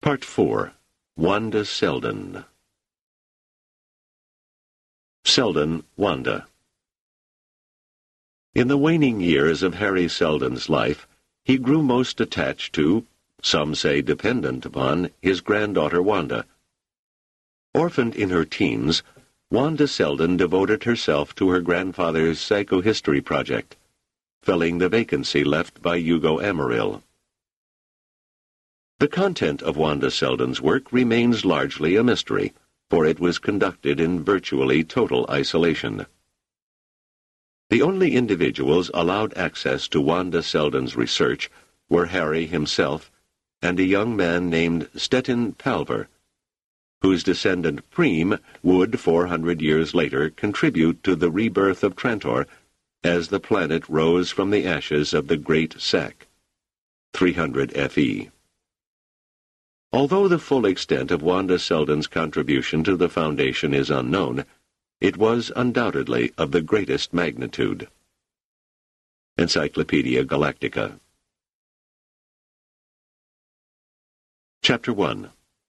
Part 4. Wanda Selden. Selden, Wanda. In the waning years of Harry Selden's life, he grew most attached to, some say dependent upon, his granddaughter Wanda. Orphaned in her teens, Wanda Selden devoted herself to her grandfather's psychohistory project, filling the vacancy left by Hugo Amaryl. The content of Wanda Selden's work remains largely a mystery, for it was conducted in virtually total isolation. The only individuals allowed access to Wanda Selden's research were Harry himself and a young man named Stettin Palver, whose descendant Preem would, 400 years later, contribute to the rebirth of Trantor as the planet rose from the ashes of the Great Sack, 300 FE. Although the full extent of Wanda Selden's contribution to the Foundation is unknown, it was undoubtedly of the greatest magnitude. Encyclopedia Galactica. Chapter 1.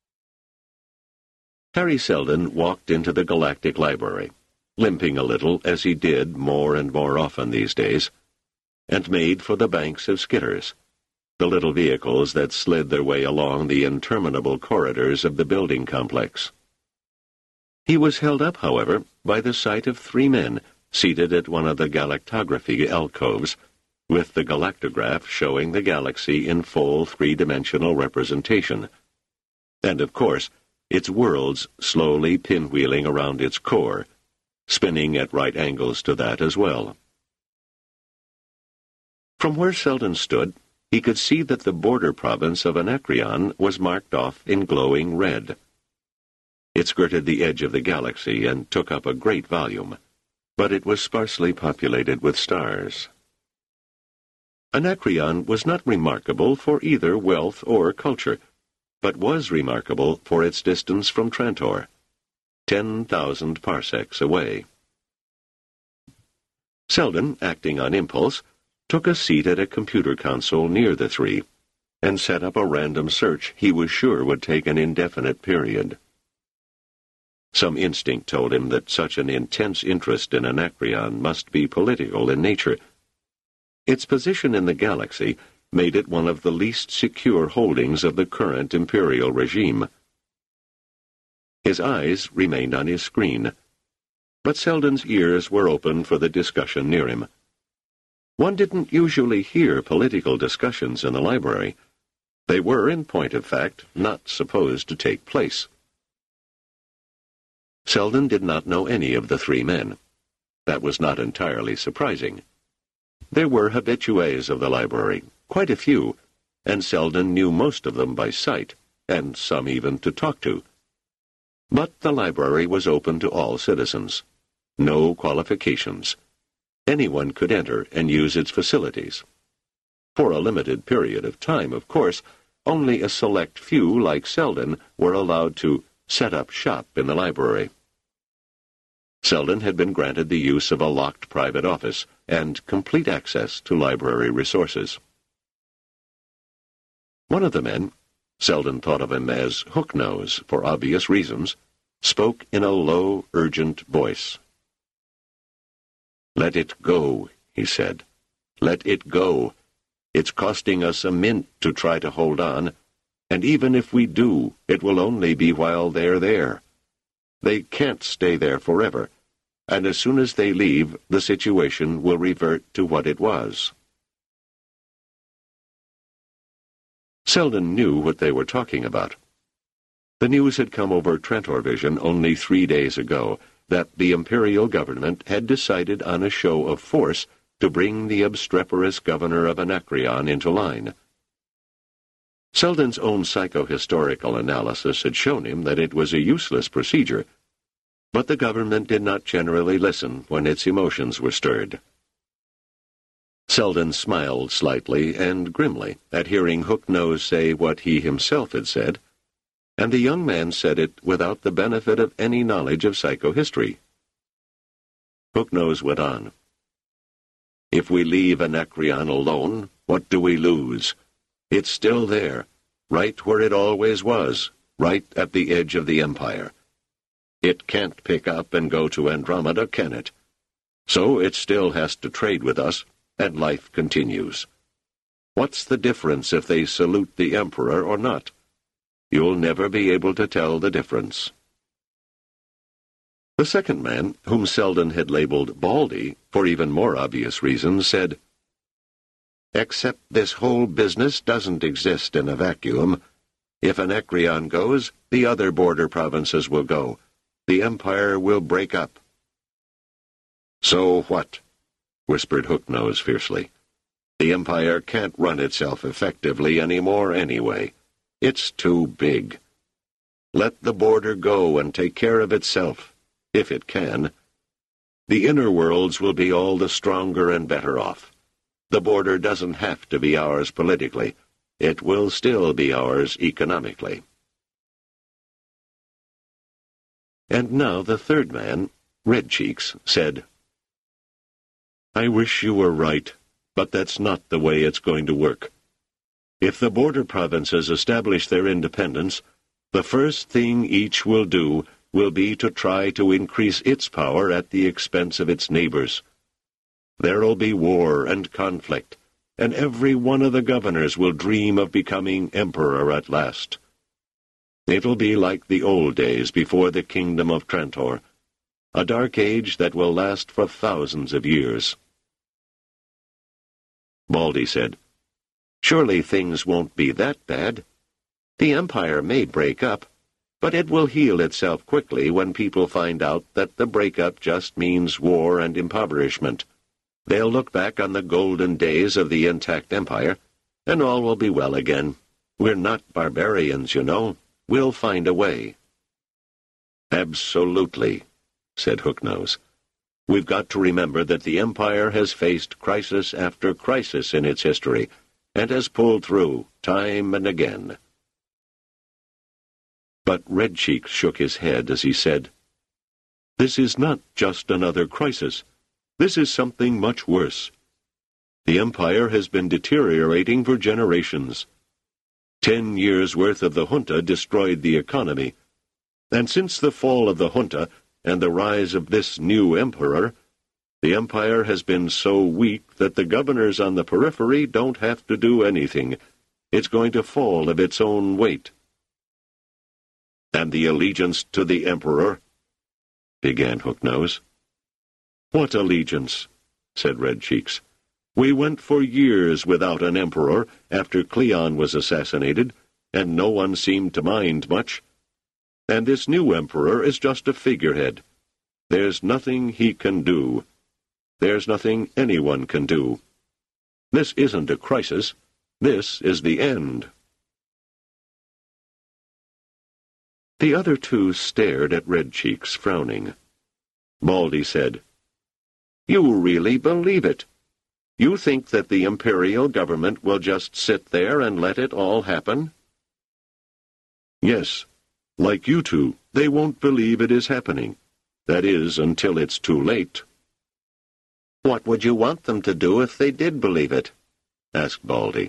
Harry Selden walked into the Galactic Library, limping a little, as he did more and more often these days, and made for the banks of skitters, the little vehicles that slid their way along the interminable corridors of the building complex. He was held up, however, by the sight of 3 men seated at one of the galactography alcoves, with the galactograph showing the galaxy in full 3-dimensional representation, and, of course, its worlds slowly pinwheeling around its core, spinning at right angles to that as well. From where Selden stood, he could see that the border province of Anacreon was marked off in glowing red. It skirted the edge of the galaxy and took up a great volume, but it was sparsely populated with stars. Anacreon was not remarkable for either wealth or culture, but was remarkable for its distance from Trantor, 10,000 parsecs away. Selden, acting on impulse, took a seat at a computer console near the 3, and set up a random search he was sure would take an indefinite period. Some instinct told him that such an intense interest in Anacreon must be political in nature. Its position in the galaxy made it one of the least secure holdings of the current imperial regime. His eyes remained on his screen, but Selden's ears were open for the discussion near him. One didn't usually hear political discussions in the library. They were, in point of fact, not supposed to take place. Selden did not know any of the 3 men. That was not entirely surprising. There were habitués of the library, quite a few, and Selden knew most of them by sight, and some even to talk to. But the library was open to all citizens. No qualifications. Anyone could enter and use its facilities. For a limited period of time, of course, only a select few, like Selden, were allowed to set up shop in the library. Selden had been granted the use of a locked private office and complete access to library resources. One of the men, Selden thought of him as Hooknose for obvious reasons, spoke in a low, urgent voice. "Let it go," he said. "Let it go. It's costing us a mint to try to hold on, and even if we do, it will only be while they're there. They can't stay there forever, and as soon as they leave, the situation will revert to what it was." Selden knew what they were talking about. The news had come over Trantorvision only 3 days ago that the imperial government had decided on a show of force to bring the obstreperous governor of Anacreon into line. Selden's own psychohistorical analysis had shown him that it was a useless procedure, but the government did not generally listen when its emotions were stirred. Selden smiled slightly and grimly at hearing Hooknose say what he himself had said, and the young man said it without the benefit of any knowledge of psychohistory. Hooknose went on. "If we leave Anacreon alone, what do we lose? It's still there, right where it always was, right at the edge of the empire. It can't pick up and go to Andromeda, can it? So it still has to trade with us, and life continues. What's the difference if they salute the Emperor or not? You'll never be able to tell the difference. The second man, whom Selden had labeled Baldy, for even more obvious reasons, said, "Except this whole business doesn't exist in a vacuum. If Anacreon goes, the other border provinces will go. The Empire will break up." "So what?" whispered Hooknose fiercely. "The Empire can't run itself effectively anymore anyway. It's too big. Let the border go and take care of itself, if it can. The inner worlds will be all the stronger and better off. The border doesn't have to be ours politically. It will still be ours economically." And now the third man, Red Cheeks, said, "I wish you were right, but that's not the way it's going to work. If the border provinces establish their independence, the first thing each will do will be to try to increase its power at the expense of its neighbors. There'll be war and conflict, and every one of the governors will dream of becoming emperor at last. It'll be like the old days before the kingdom of Trantor, a dark age that will last for thousands of years." Baldy said, "Surely things won't be that bad. The Empire may break up, but it will heal itself quickly when people find out that the breakup just means war and impoverishment. They'll look back on the golden days of the intact Empire, and all will be well again. We're not barbarians, you know. We'll find a way." "Absolutely," said Hooknose. "We've got to remember that the Empire has faced crisis after crisis in its history, and has pulled through, time and again." But Red Cheeks shook his head as he said, "This is not just another crisis. This is something much worse. The Empire has been deteriorating for generations. 10 years' worth of the junta destroyed the economy, and since the fall of the junta and the rise of this new emperor, the Empire has been so weak that the governors on the periphery don't have to do anything. It's going to fall of its own weight." "And the allegiance to the Emperor?" began Hooknose. "What allegiance?" said Red Cheeks. "We went for years without an emperor after Cleon was assassinated, and no one seemed to mind much. And this new emperor is just a figurehead. There's nothing he can do. There's nothing anyone can do. This isn't a crisis. This is the end." The other two stared at Red Cheeks, frowning. Baldy said, "You really believe it? You think that the imperial government will just sit there and let it all happen?" "Yes. Like you two, they won't believe it is happening. That is, until it's too late." "What would you want them to do if they did believe it?" asked Baldy.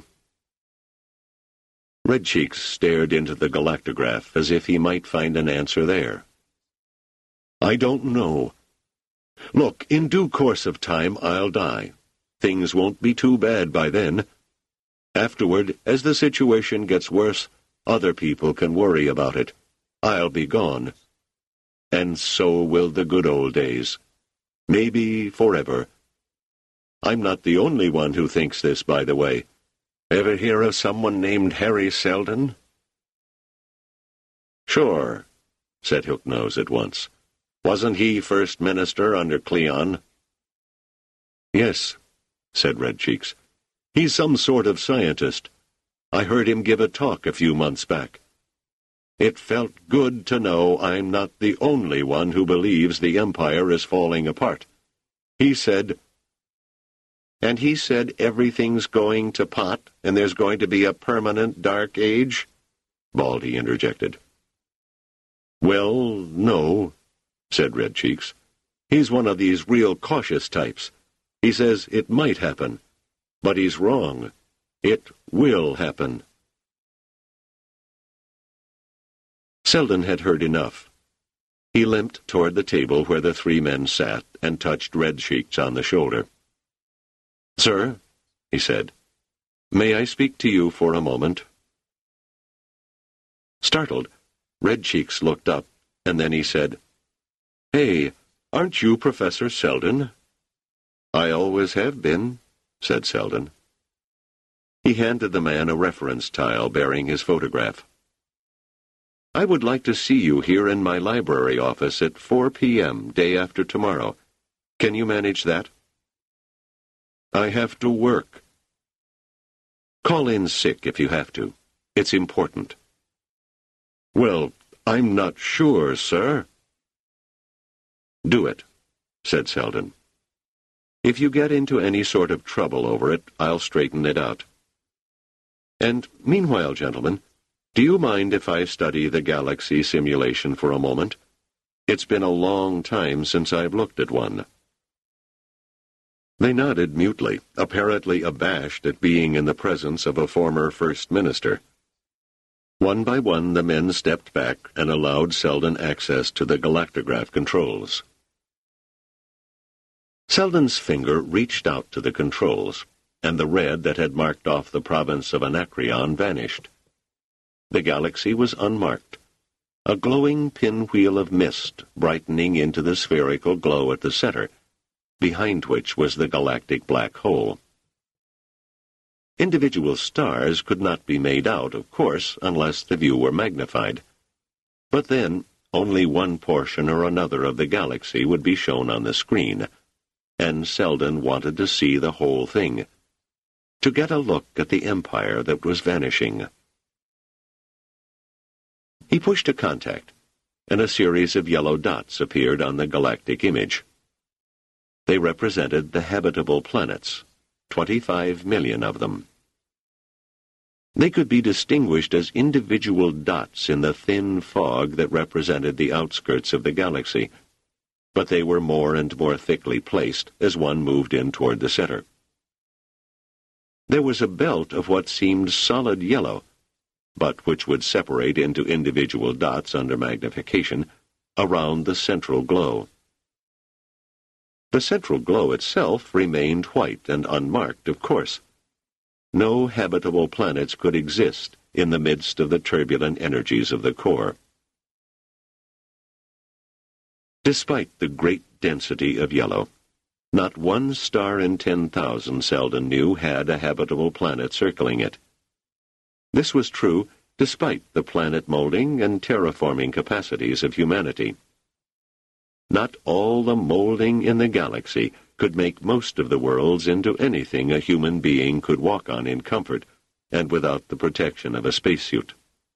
Red Cheeks stared into the galactograph as if he might find an answer there. "I don't know. Look, in due course of time I'll die. Things won't be too bad by then. Afterward, as the situation gets worse, other people can worry about it. I'll be gone. And so will the good old days. Maybe forever. I'm not the only one who thinks this, by the way. Ever hear of someone named Harry Selden?" "Sure," said Hooknose at once. "Wasn't he First Minister under Cleon?" "Yes," said Red Cheeks. "He's some sort of scientist. I heard him give a talk a few months back. It felt good to know I'm not the only one who believes the Empire is falling apart. He said—" "And he said everything's going to pot, and there's going to be a permanent dark age?" Baldy interjected. "Well, no," said Red Cheeks. "He's one of these real cautious types. He says it might happen, but he's wrong. It will happen." Selden had heard enough. He limped toward the table where the three men sat and touched Red Cheeks on the shoulder. "Sir," he said, "may I speak to you for a moment?" Startled, Red Cheeks looked up, and then he said, "Hey, aren't you Professor Selden?" "I always have been," said Selden. He handed the man a reference tile bearing his photograph. "I would like to see you here in my library office at 4 p.m. day after tomorrow. Can you manage that?" "I have to work." "Call in sick if you have to. It's important." "Well, I'm not sure, sir." "Do it," said Selden. "If you get into any sort of trouble over it, I'll straighten it out. And meanwhile, gentlemen, do you mind if I study the galaxy simulation for a moment? It's been a long time since I've looked at one." They nodded mutely, apparently abashed at being in the presence of a former First Minister. One by one, the men stepped back and allowed Selden access to the galactograph controls. Selden's finger reached out to the controls, and the red that had marked off the province of Anacreon vanished. The galaxy was unmarked, a glowing pinwheel of mist brightening into the spherical glow at the center, behind which was the galactic black hole. Individual stars could not be made out, of course, unless the view were magnified. But then, only one portion or another of the galaxy would be shown on the screen, and Selden wanted to see the whole thing, to get a look at the empire that was vanishing. He pushed a contact, and a series of yellow dots appeared on the galactic image. They represented the habitable planets, 25 million of them. They could be distinguished as individual dots in the thin fog that represented the outskirts of the galaxy, but they were more and more thickly placed as one moved in toward the center. There was a belt of what seemed solid yellow, but which would separate into individual dots under magnification, around the central glow. The central glow itself remained white and unmarked, of course. No habitable planets could exist in the midst of the turbulent energies of the core. Despite the great density of yellow, not one star in 10,000 Selden knew had a habitable planet circling it. This was true despite the planet molding and terraforming capacities of humanity. Not all the molding in the galaxy could make most of the worlds into anything a human being could walk on in comfort and without the protection of a spacesuit.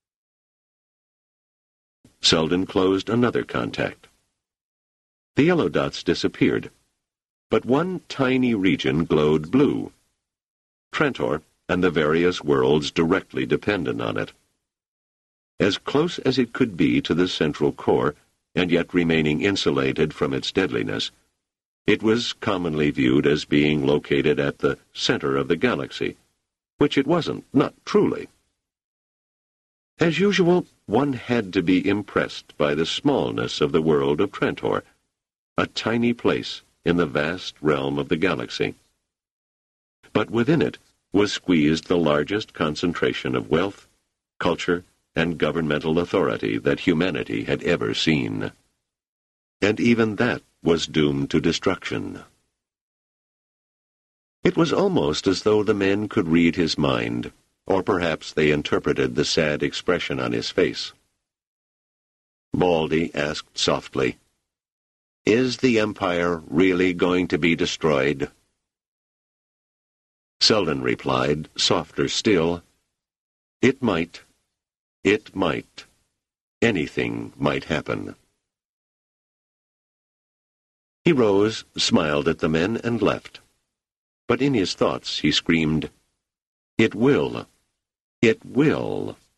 Selden closed another contact. The yellow dots disappeared, but one tiny region glowed blue. Trantor and the various worlds directly dependent on it. As close as it could be to the central core, and yet remaining insulated from its deadliness, it was commonly viewed as being located at the center of the galaxy, which it wasn't, not truly. As usual, one had to be impressed by the smallness of the world of Trantor, a tiny place in the vast realm of the galaxy. But within it was squeezed the largest concentration of wealth, culture, and governmental authority that humanity had ever seen. And even that was doomed to destruction. It was almost as though the men could read his mind, or perhaps they interpreted the sad expression on his face. Baldy asked softly, "Is the Empire really going to be destroyed?" Selden replied, softer still, "It might. It might. Anything might happen." He rose, smiled at the men, and left. But in his thoughts he screamed, "It will. It will."